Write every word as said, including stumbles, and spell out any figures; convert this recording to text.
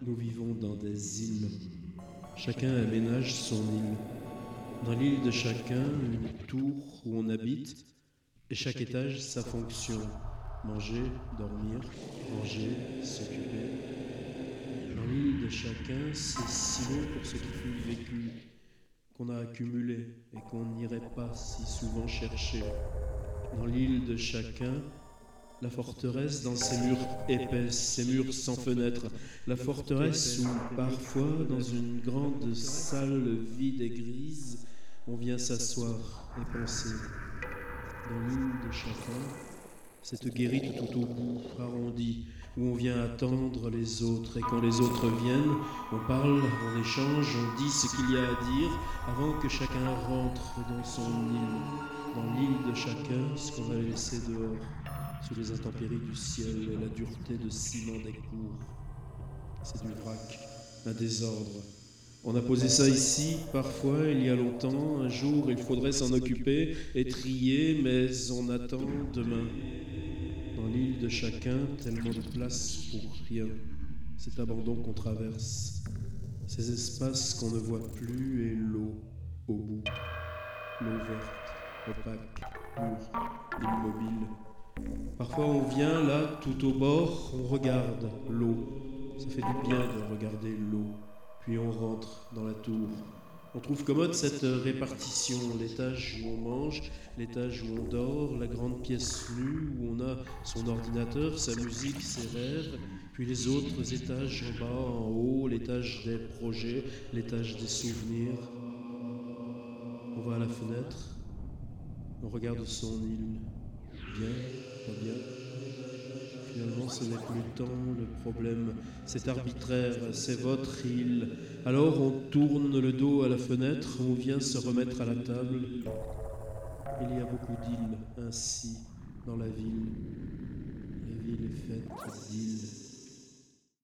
Nous vivons dans des îles. Chacun aménage son île. Dans l'île de chacun, une tour où on habite, et chaque étage sa fonction. Manger, dormir, ranger, s'occuper. Dans l'île de chacun, c'est si long pour ce qui fut vécu, qu'on a accumulé et qu'on n'irait pas si souvent chercher. Dans l'île de chacun, la forteresse dans ses murs épais, ses murs sans fenêtres, la forteresse où parfois, dans une grande salle vide et grise, on vient s'asseoir et penser. Dans l'île de chacun, cette guérite tout au bout, arrondie, où on vient attendre les autres, et quand les autres viennent, on parle, on échange, on dit ce qu'il y a à dire, avant que chacun rentre dans son île, dans l'île de chacun, ce qu'on a laissé dehors, sous les intempéries du ciel et la dureté de ciment des cours. C'est du vrac, un désordre. On a posé ça ici, parfois, il y a longtemps, un jour, il faudrait s'en occuper et trier, mais on attend demain. Dans l'île de chacun, tellement de place pour rien. Cet abandon qu'on traverse, ces espaces qu'on ne voit plus et l'eau au bout. L'eau verte, opaque, pure, immobile. Parfois on vient là, tout au bord, on regarde l'eau. Ça fait du bien de regarder l'eau. Puis on rentre dans la tour. On trouve commode cette répartition, l'étage où on mange, l'étage où on dort, la grande pièce nue où on a son ordinateur, sa musique, ses rêves, puis les autres étages en bas, en haut, l'étage des projets, l'étage des souvenirs. On va à la fenêtre, on regarde son île. Bien, pas bien. Finalement, ce n'est plus tant le problème, c'est arbitraire, c'est votre île. Alors on tourne le dos à la fenêtre, on vient se remettre à la table. Il y a beaucoup d'îles ainsi dans la ville. La ville est faite d'îles.